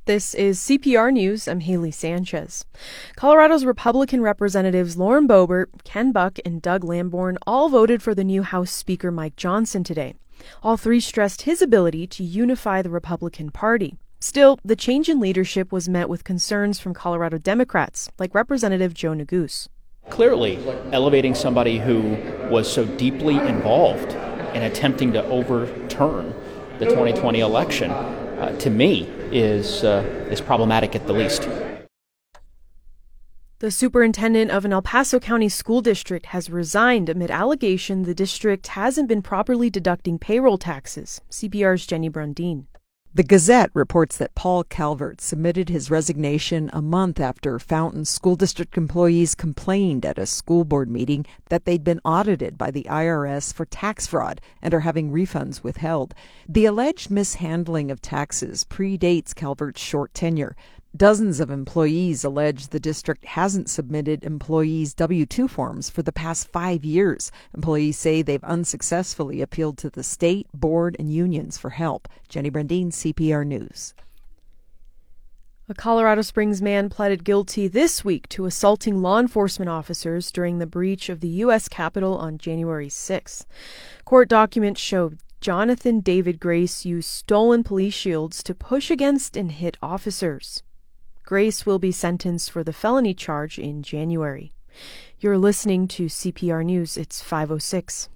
This is CPR News. I'm Haley Sanchez. Colorado's Republican representatives Lauren Boebert, Ken Buck, and Doug Lamborn all voted for the new House Speaker Mike Johnson today. All three stressed his ability to unify the Republican Party. Still, the change in leadership was met with concerns from Colorado Democrats, like Representative Joe Neguse. Clearly, elevating somebody who was so deeply involved in attempting to overturn the 2020 election, to me, is problematic at the least. The superintendent of an El Paso County school district has resigned amid allegation the district hasn't been properly deducting payroll taxes. CPR's Jenny Brundin. The Gazette reports that Paul Calvert submitted his resignation a month after Fountain School District employees complained at a school board meeting that they'd been audited by the IRS for tax fraud and are having refunds withheld. The alleged mishandling of taxes predates Calvert's short tenure. Dozens of employees allege the district hasn't submitted employees' W-2 forms for the past 5 years. Employees say they've unsuccessfully appealed to the state, board, and unions for help. Jenny Brundin, CPR News. A Colorado Springs man pleaded guilty this week to assaulting law enforcement officers during the breach of the U.S. Capitol on January 6th. Court documents show Jonathan David Grace used stolen police shields to push against and hit officers. Grace will be sentenced for the felony charge in January. You're listening to CPR News. It's 5:06.